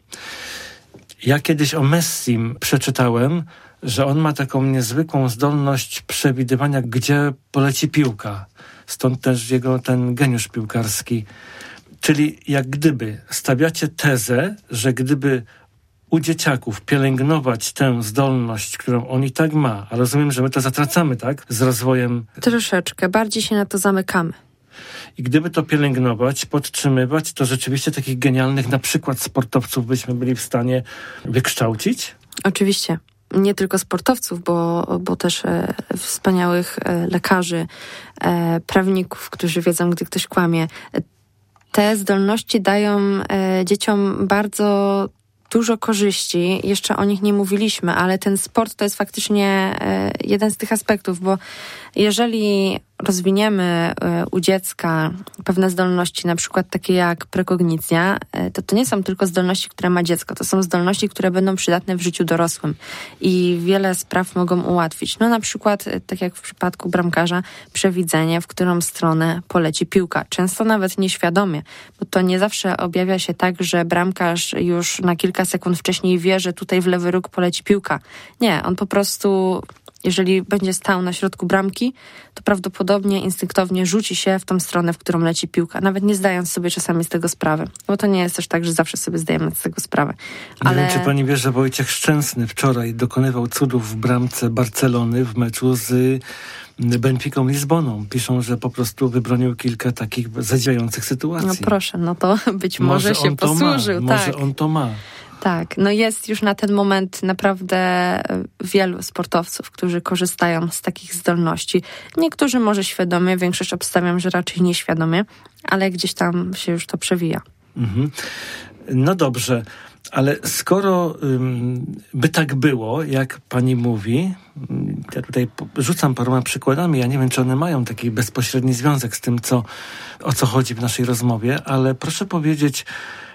Ja kiedyś o Messim przeczytałem, że on ma taką niezwykłą zdolność przewidywania, gdzie poleci piłka. Stąd też jego ten geniusz piłkarski. Czyli jak gdyby stawiacie tezę, że gdyby u dzieciaków pielęgnować tę zdolność, którą on i tak ma, a rozumiem, że my to zatracamy, tak? Z rozwojem. Troszeczkę, bardziej się na to zamykamy. I gdyby to pielęgnować, podtrzymywać, to rzeczywiście takich genialnych na przykład sportowców byśmy byli w stanie wykształcić? Oczywiście. nie tylko sportowców, bo, bo też e, wspaniałych e, lekarzy, e, prawników, którzy wiedzą, gdy ktoś kłamie. Te zdolności dają e, dzieciom bardzo dużo korzyści. Jeszcze o nich nie mówiliśmy, ale ten sport to jest faktycznie e, jeden z tych aspektów, bo jeżeli rozwiniemy u dziecka pewne zdolności, na przykład takie jak prekognicja, to to nie są tylko zdolności, które ma dziecko, to są zdolności, które będą przydatne w życiu dorosłym i wiele spraw mogą ułatwić. No na przykład, tak jak w przypadku bramkarza, przewidzenie, w którą stronę poleci piłka. Często nawet nieświadomie, bo to nie zawsze objawia się tak, że bramkarz już na kilka sekund wcześniej wie, że tutaj w lewy róg poleci piłka. Nie, on po prostu... Jeżeli będzie stał na środku bramki, to prawdopodobnie instynktownie rzuci się w tą stronę, w którą leci piłka, nawet nie zdając sobie czasami z tego sprawy. Bo to nie jest też tak, że zawsze sobie zdajemy z tego sprawę. Ale... Nie wiem, czy pani wie, że Wojciech Szczęsny wczoraj dokonywał cudów w bramce Barcelony w meczu z Benficą Lizboną. Piszą, że po prostu wybronił kilka takich zadziwiających sytuacji. No proszę, no to być może, może się posłużył. Ma, tak. Może on to ma. Tak, no jest już na ten moment naprawdę wielu sportowców, którzy korzystają z takich zdolności. Niektórzy może świadomie, większość obstawiam, że raczej nieświadomie, ale gdzieś tam się już to przewija. Mhm. No dobrze, ale skoro ym, by tak było, jak pani mówi, ja tutaj rzucam paroma przykładami, ja nie wiem, czy one mają taki bezpośredni związek z tym, co, o co chodzi w naszej rozmowie, ale proszę powiedzieć,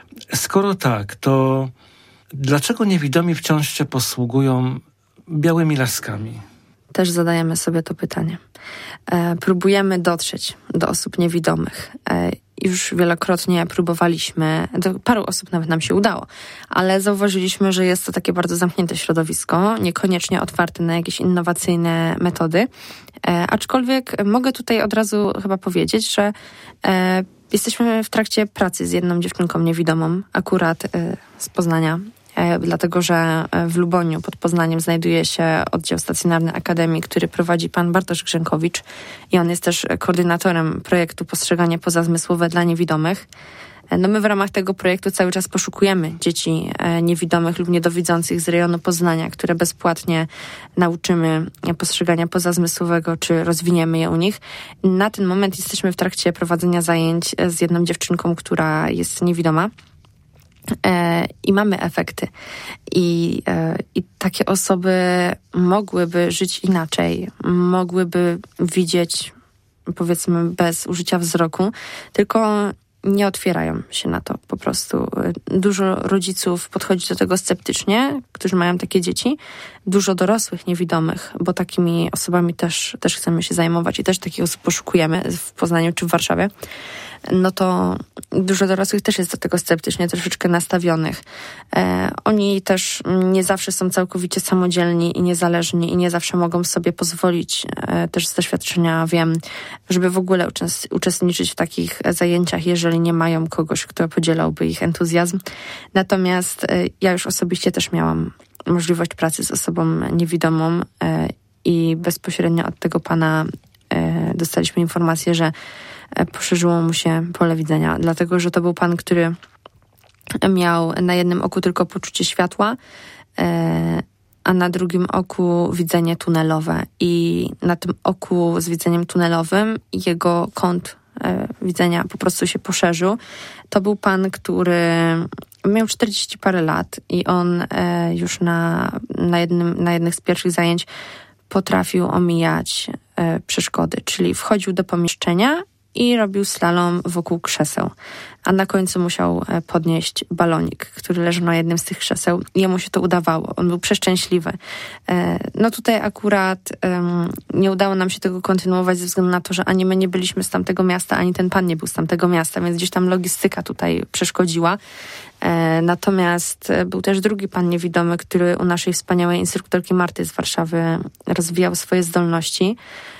skoro tak, to dlaczego niewidomi wciąż się posługują białymi laskami? Też zadajemy sobie to pytanie. E, próbujemy dotrzeć do osób niewidomych. E, już wielokrotnie próbowaliśmy, do paru osób nawet nam się udało, ale zauważyliśmy, że jest to takie bardzo zamknięte środowisko, niekoniecznie otwarte na jakieś innowacyjne metody. E, aczkolwiek mogę tutaj od razu chyba powiedzieć, że e, jesteśmy w trakcie pracy z jedną dziewczynką niewidomą, akurat e, z Poznania, e, dlatego że w Luboniu pod Poznaniem znajduje się oddział stacjonarny Akademii, który prowadzi pan Bartosz Grzękowicz i on jest też koordynatorem projektu Postrzeganie pozazmysłowe dla niewidomych. No my w ramach tego projektu cały czas poszukujemy dzieci niewidomych lub niedowidzących z rejonu Poznania, które bezpłatnie nauczymy postrzegania pozazmysłowego, czy rozwiniemy je u nich. Na ten moment jesteśmy w trakcie prowadzenia zajęć z jedną dziewczynką, która jest niewidoma. I mamy efekty. I, I takie osoby mogłyby żyć inaczej, mogłyby widzieć, powiedzmy, bez użycia wzroku, tylko nie otwierają się na to po prostu. Dużo rodziców podchodzi do tego sceptycznie, którzy mają takie dzieci. Dużo dorosłych niewidomych, bo takimi osobami też, też chcemy się zajmować i też takich osób poszukujemy w Poznaniu czy w Warszawie. No to dużo dorosłych też jest do tego sceptycznie, troszeczkę nastawionych. E, oni też nie zawsze są całkowicie samodzielni i niezależni i nie zawsze mogą sobie pozwolić, e, też z doświadczenia wiem, żeby w ogóle uczest- uczestniczyć w takich zajęciach, jeżeli nie mają kogoś, kto podzielałby ich entuzjazm. Natomiast e, ja już osobiście też miałam możliwość pracy z osobą niewidomą e, i bezpośrednio od tego pana e, dostaliśmy informację, że poszerzyło mu się pole widzenia, dlatego że to był pan, który miał na jednym oku tylko poczucie światła, a na drugim oku widzenie tunelowe. I na tym oku z widzeniem tunelowym jego kąt widzenia po prostu się poszerzył. To był pan, który miał czterdzieści parę lat i on już na, na, jednym, na jednych z pierwszych zajęć potrafił omijać przeszkody, czyli wchodził do pomieszczenia i robił slalom wokół krzeseł. A na końcu musiał podnieść balonik, który leżał na jednym z tych krzeseł. I jemu się to udawało. On był przeszczęśliwy. No tutaj akurat um, nie udało nam się tego kontynuować ze względu na to, że ani my nie byliśmy z tamtego miasta, ani ten pan nie był z tamtego miasta, więc gdzieś tam logistyka tutaj przeszkodziła. Natomiast był też drugi pan niewidomy, który u naszej wspaniałej instruktorki Marty z Warszawy rozwijał swoje zdolności.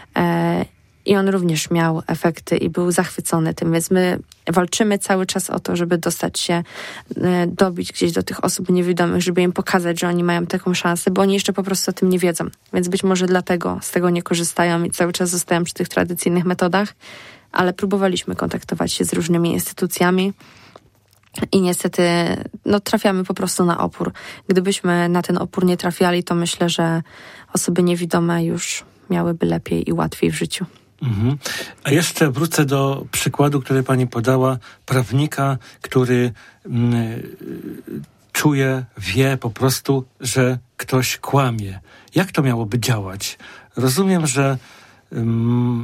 I on również miał efekty i był zachwycony tym, więc my walczymy cały czas o to, żeby dostać się, dobić gdzieś do tych osób niewidomych, żeby im pokazać, że oni mają taką szansę, bo oni jeszcze po prostu o tym nie wiedzą. Więc być może dlatego z tego nie korzystają i cały czas zostają przy tych tradycyjnych metodach, ale próbowaliśmy kontaktować się z różnymi instytucjami, I niestety no, trafiamy po prostu na opór. Gdybyśmy na ten opór nie trafiali, to myślę, że osoby niewidome już miałyby lepiej i łatwiej w życiu. Mhm. A jeszcze wrócę do przykładu, który pani podała, prawnika, który mm, czuje, wie po prostu, że ktoś kłamie. Jak to miałoby działać? Rozumiem, że mm,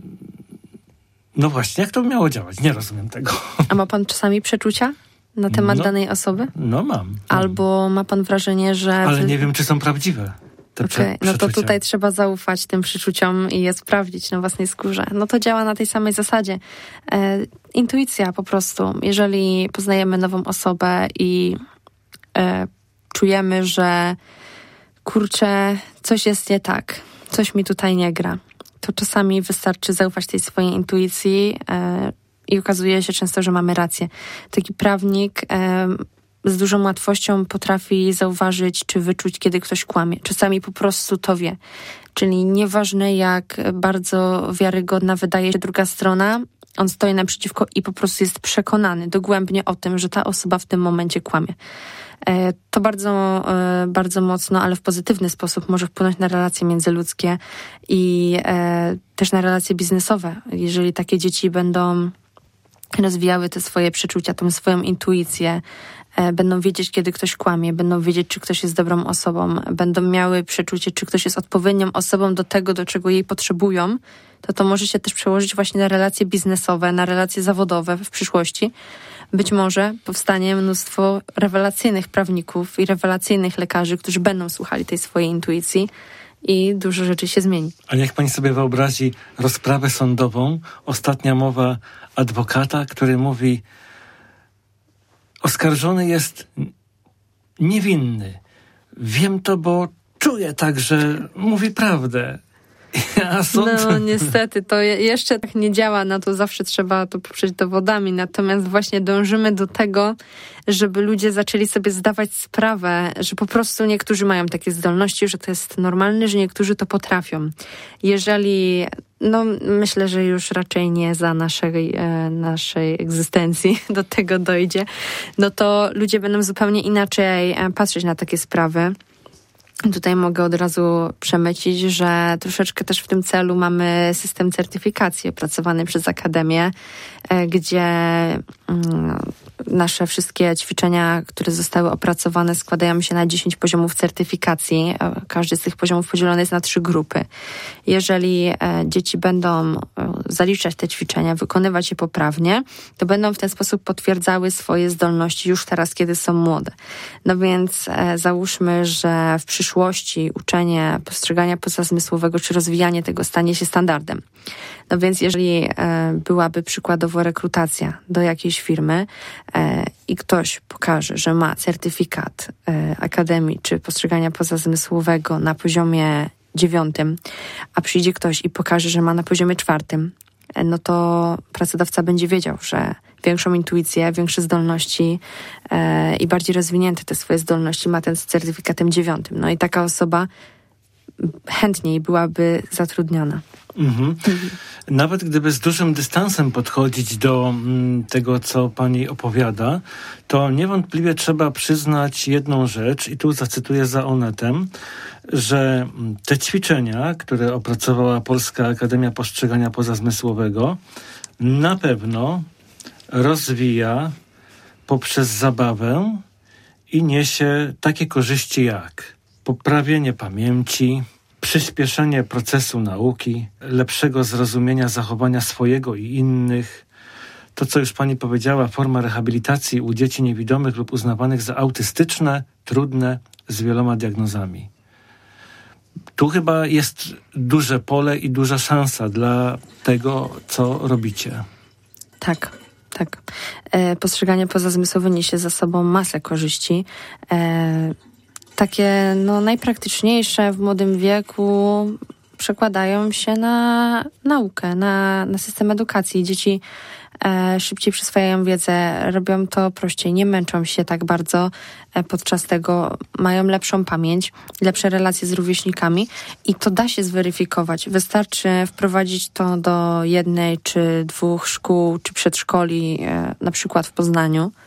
no właśnie, jak to miało działać? Nie rozumiem tego. A ma pan czasami przeczucia na temat no, danej osoby? No mam. mam. Albo ma pan wrażenie, że... Ale nie wiem, czy są prawdziwe. Okej, okay, no to tutaj trzeba zaufać tym przeczuciom i je sprawdzić na własnej skórze. No to działa na tej samej zasadzie. E, intuicja po prostu. Jeżeli poznajemy nową osobę i e, czujemy, że kurczę, coś jest nie tak, coś mi tutaj nie gra, to czasami wystarczy zaufać tej swojej intuicji e, i okazuje się często, że mamy rację. Taki prawnik e, z dużą łatwością potrafi zauważyć czy wyczuć, kiedy ktoś kłamie. Czasami po prostu to wie. Czyli nieważne, jak bardzo wiarygodna wydaje się druga strona, on stoi naprzeciwko i po prostu jest przekonany dogłębnie o tym, że ta osoba w tym momencie kłamie. To bardzo, bardzo mocno, ale w pozytywny sposób może wpłynąć na relacje międzyludzkie i też na relacje biznesowe. Jeżeli takie dzieci będą rozwijały te swoje przeczucia, tą swoją intuicję, będą wiedzieć, kiedy ktoś kłamie, będą wiedzieć, czy ktoś jest dobrą osobą, będą miały przeczucie, czy ktoś jest odpowiednią osobą do tego, do czego jej potrzebują, to to może się też przełożyć właśnie na relacje biznesowe, na relacje zawodowe w przyszłości. Być może powstanie mnóstwo rewelacyjnych prawników i rewelacyjnych lekarzy, którzy będą słuchali tej swojej intuicji i dużo rzeczy się zmieni. A niech pani sobie wyobrazi rozprawę sądową, ostatnia mowa adwokata, który mówi: oskarżony jest niewinny. Wiem to, bo czuję tak, że mówi prawdę. A sąd... No niestety, to je, jeszcze tak nie działa, na to zawsze trzeba to poprzeć dowodami, natomiast właśnie dążymy do tego, żeby ludzie zaczęli sobie zdawać sprawę, że po prostu niektórzy mają takie zdolności, że to jest normalne, że niektórzy to potrafią. Jeżeli, no myślę, że już raczej nie za naszej, e, naszej egzystencji do tego dojdzie, no to ludzie będą zupełnie inaczej patrzeć na takie sprawy. Tutaj mogę od razu przemycić, że troszeczkę też w tym celu mamy system certyfikacji opracowany przez Akademię, gdzie nasze wszystkie ćwiczenia, które zostały opracowane, składają się na dziesięć poziomów certyfikacji. Każdy z tych poziomów podzielony jest na trzy grupy. Jeżeli dzieci będą zaliczać te ćwiczenia, wykonywać je poprawnie, to będą w ten sposób potwierdzały swoje zdolności już teraz, kiedy są młode. No więc załóżmy, że w przyszłości uczenie postrzegania pozazmysłowego czy rozwijanie tego stanie się standardem. No więc jeżeli byłaby przykładowo rekrutacja do jakiejś firmy i ktoś pokaże, że ma certyfikat Akademii czy postrzegania pozazmysłowego na poziomie dziewiątym, a przyjdzie ktoś i pokaże, że ma na poziomie czwartym, no to pracodawca będzie wiedział, że większą intuicję, większe zdolności e, i bardziej rozwinięte te swoje zdolności ma ten z certyfikatem dziewiątym. No i taka osoba chętniej byłaby zatrudniona. Mhm. Mhm. Nawet gdyby z dużym dystansem podchodzić do m, tego, co pani opowiada, to niewątpliwie trzeba przyznać jedną rzecz, i tu zacytuję za Onetem, że te ćwiczenia, które opracowała Polska Akademia Postrzegania Pozazmysłowego, na pewno rozwija poprzez zabawę i niesie takie korzyści jak poprawienie pamięci, przyspieszenie procesu nauki, lepszego zrozumienia zachowania swojego i innych. To, co już pani powiedziała, forma rehabilitacji u dzieci niewidomych lub uznawanych za autystyczne, trudne, z wieloma diagnozami. Tu chyba jest duże pole i duża szansa dla tego, co robicie. Tak, tak. E, postrzeganie pozazmysłowe niesie za sobą masę korzyści. E, takie no, najpraktyczniejsze w młodym wieku przekładają się na naukę, na, na system edukacji. Dzieci e, szybciej przyswajają wiedzę, robią to prościej, nie męczą się tak bardzo e, podczas tego, mają lepszą pamięć, lepsze relacje z rówieśnikami i to da się zweryfikować. Wystarczy wprowadzić to do jednej czy dwóch szkół czy przedszkoli, e, na przykład w Poznaniu,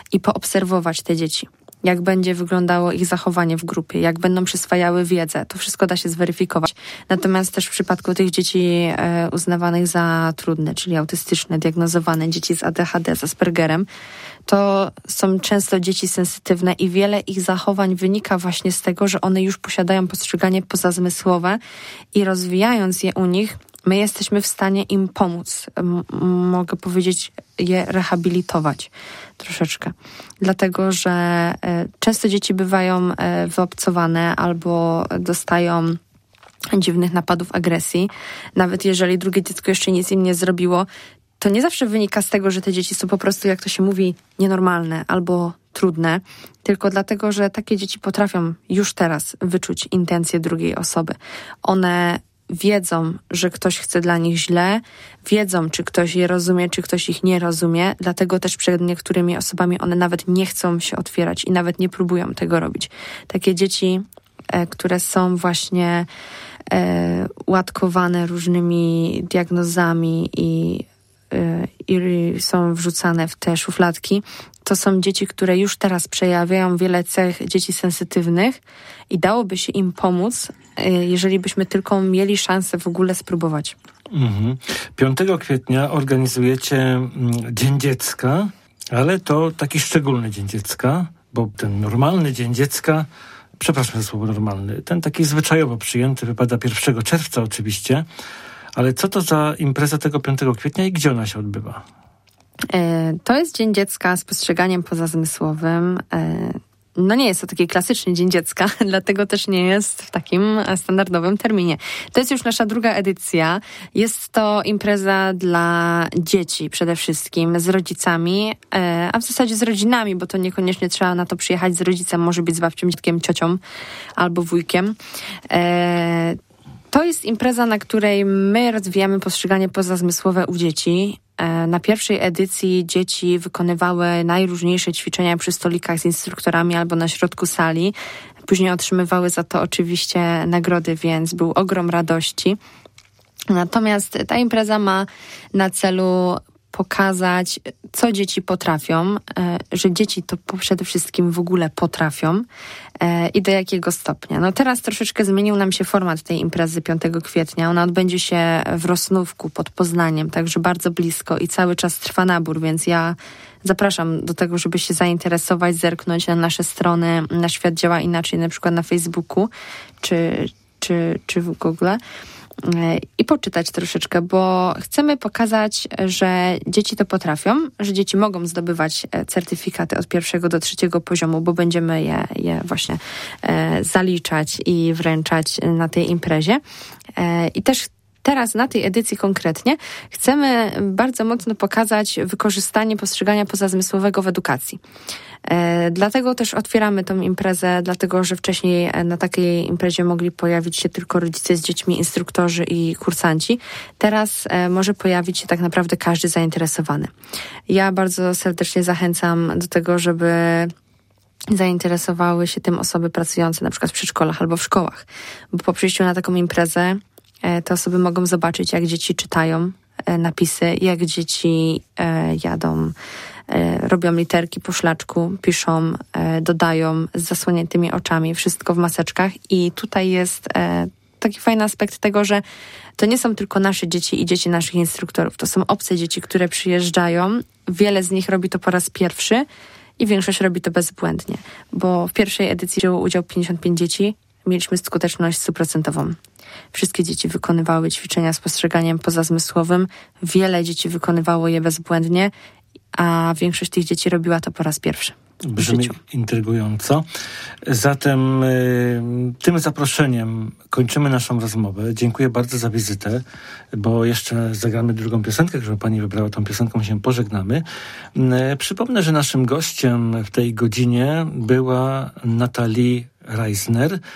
i poobserwować te dzieci. Jak będzie wyglądało ich zachowanie w grupie, jak będą przyswajały wiedzę. To wszystko da się zweryfikować. Natomiast też w przypadku tych dzieci e, uznawanych za trudne, czyli autystyczne, diagnozowane, dzieci z A D H D, z Aspergerem, to są często dzieci sensytywne i wiele ich zachowań wynika właśnie z tego, że one już posiadają postrzeganie pozazmysłowe i rozwijając je u nich, my jesteśmy w stanie im pomóc. M- mogę powiedzieć, je rehabilitować troszeczkę. Dlatego, że e, często dzieci bywają e, wyobcowane albo dostają dziwnych napadów agresji. Nawet jeżeli drugie dziecko jeszcze nic im nie zrobiło, to nie zawsze wynika z tego, że te dzieci są po prostu, jak to się mówi, nienormalne albo trudne, tylko dlatego, że takie dzieci potrafią już teraz wyczuć intencje drugiej osoby. One wiedzą, że ktoś chce dla nich źle, wiedzą, czy ktoś je rozumie, czy ktoś ich nie rozumie, dlatego też przed niektórymi osobami one nawet nie chcą się otwierać i nawet nie próbują tego robić. Takie dzieci, e, które są właśnie e, łatkowane różnymi diagnozami i, e, i są wrzucane w te szufladki, to są dzieci, które już teraz przejawiają wiele cech dzieci sensytywnych i dałoby się im pomóc, jeżeli byśmy tylko mieli szansę w ogóle spróbować. Mhm. piątego kwietnia organizujecie Dzień Dziecka, ale to taki szczególny Dzień Dziecka, bo ten normalny Dzień Dziecka, przepraszam za słowo normalny, ten taki zwyczajowo przyjęty wypada pierwszego czerwca oczywiście, ale co to za impreza tego piątego kwietnia i gdzie ona się odbywa? To jest Dzień Dziecka z postrzeganiem pozazmysłowym. No nie jest to taki klasyczny Dzień Dziecka, dlatego też nie jest w takim standardowym terminie. To jest już nasza druga edycja. Jest to impreza dla dzieci przede wszystkim, z rodzicami, a w zasadzie z rodzinami, bo to niekoniecznie trzeba na to przyjechać z rodzicem, może być z babcią, dziadkiem, ciocią albo wujkiem. To jest impreza, na której my rozwijamy postrzeganie pozazmysłowe u dzieci. Na pierwszej edycji dzieci wykonywały najróżniejsze ćwiczenia przy stolikach z instruktorami albo na środku sali. Później otrzymywały za to oczywiście nagrody, więc był ogrom radości. Natomiast ta impreza ma na celu pokazać, co dzieci potrafią, że dzieci to przede wszystkim w ogóle potrafią i do jakiego stopnia. No teraz troszeczkę zmienił nam się format tej imprezy piątego kwietnia. Ona odbędzie się w Rosnówku pod Poznaniem, także bardzo blisko i cały czas trwa nabór, więc ja zapraszam do tego, żeby się zainteresować, zerknąć na nasze strony, na Świat Działa Inaczej, na przykład na Facebooku czy, czy, czy w Google. I poczytać troszeczkę, bo chcemy pokazać, że dzieci to potrafią, że dzieci mogą zdobywać certyfikaty od pierwszego do trzeciego poziomu, bo będziemy je, je właśnie e, zaliczać i wręczać na tej imprezie. E, I też teraz na tej edycji konkretnie chcemy bardzo mocno pokazać wykorzystanie postrzegania pozazmysłowego w edukacji. E, dlatego też otwieramy tą imprezę, dlatego że wcześniej na takiej imprezie mogli pojawić się tylko rodzice z dziećmi, instruktorzy i kursanci. Teraz e, może pojawić się tak naprawdę każdy zainteresowany. Ja bardzo serdecznie zachęcam do tego, żeby zainteresowały się tym osoby pracujące na przykład w przedszkolach albo w szkołach, bo po przyjściu na taką imprezę e, te osoby mogą zobaczyć, jak dzieci czytają e, napisy, jak dzieci e, jadą, robią literki po szlaczku, piszą, dodają z zasłoniętymi oczami, wszystko w maseczkach i tutaj jest taki fajny aspekt tego, że to nie są tylko nasze dzieci i dzieci naszych instruktorów, to są obce dzieci, które przyjeżdżają, wiele z nich robi to po raz pierwszy i większość robi to bezbłędnie, bo w pierwszej edycji wzięło udział pięćdziesiąt pięć dzieci, mieliśmy skuteczność stuprocentową. Wszystkie dzieci wykonywały ćwiczenia z postrzeganiem pozazmysłowym, wiele dzieci wykonywało je bezbłędnie, a większość tych dzieci robiła to po raz pierwszy w Brzmi życiu. Intrygująco. Zatem y, tym zaproszeniem kończymy naszą rozmowę. Dziękuję bardzo za wizytę, bo jeszcze zagramy drugą piosenkę, którą pani wybrała, tą piosenką się pożegnamy. Y, przypomnę, że naszym gościem w tej godzinie była Natalie Reisner, y,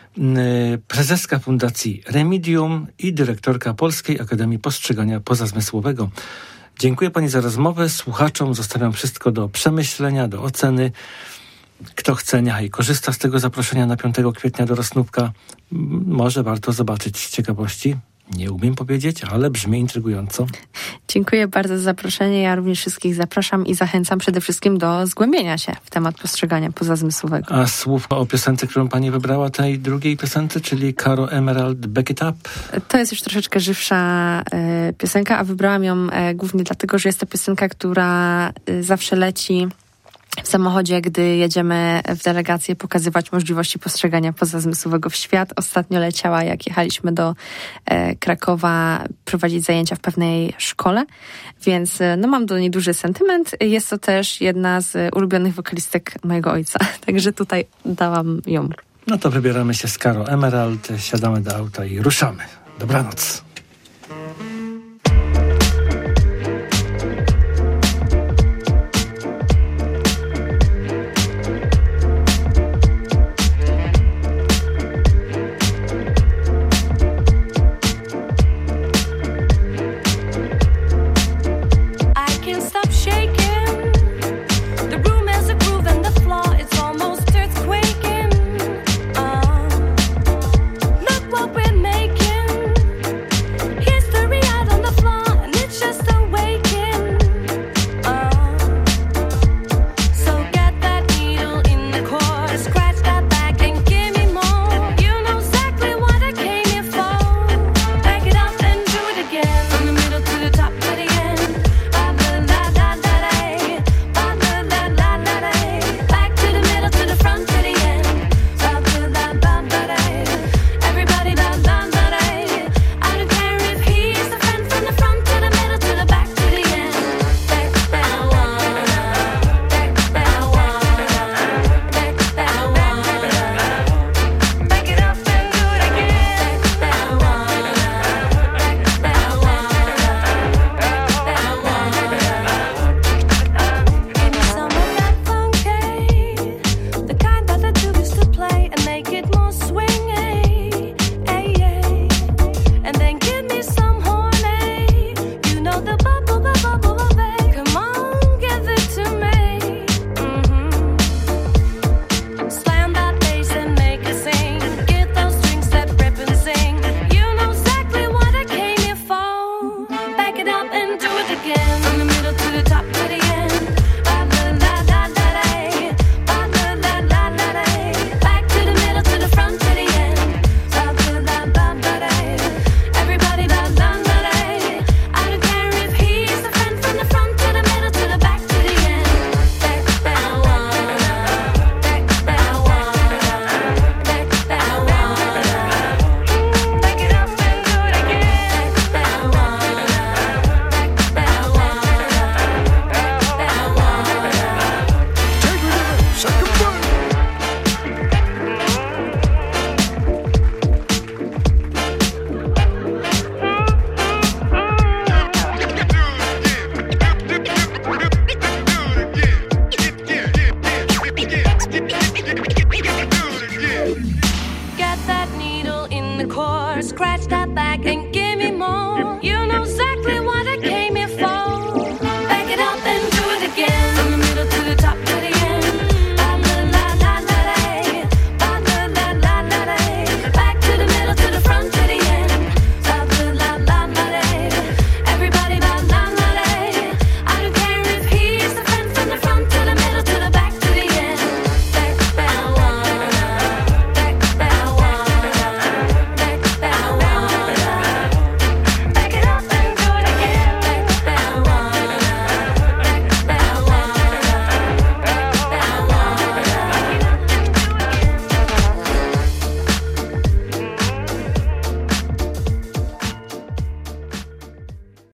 prezeska Fundacji Remedium i dyrektorka Polskiej Akademii Postrzegania Pozazmysłowego. Dziękuję pani za rozmowę. Słuchaczom zostawiam wszystko do przemyślenia, do oceny. Kto chce, niechaj korzysta z tego zaproszenia na piątego kwietnia do Rosnówka. Może warto zobaczyć z ciekawości. Nie umiem powiedzieć, ale brzmi intrygująco. Dziękuję bardzo za zaproszenie. Ja również wszystkich zapraszam i zachęcam przede wszystkim do zgłębienia się w temat postrzegania pozazmysłowego. A słów o piosence, którą pani wybrała, tej drugiej piosence, czyli Caro Emerald Back It Up? To jest już troszeczkę żywsza e, piosenka, a wybrałam ją e, głównie dlatego, że jest to piosenka, która e, zawsze leci w samochodzie, gdy jedziemy w delegację pokazywać możliwości postrzegania pozazmysłowego w świat. Ostatnio leciała, jak jechaliśmy do e, Krakowa prowadzić zajęcia w pewnej szkole, więc no, mam do niej duży sentyment. Jest to też jedna z ulubionych wokalistek mojego ojca, także tutaj dałam ją. No to wybieramy się z Caro Emerald, siadamy do auta i ruszamy. Dobranoc.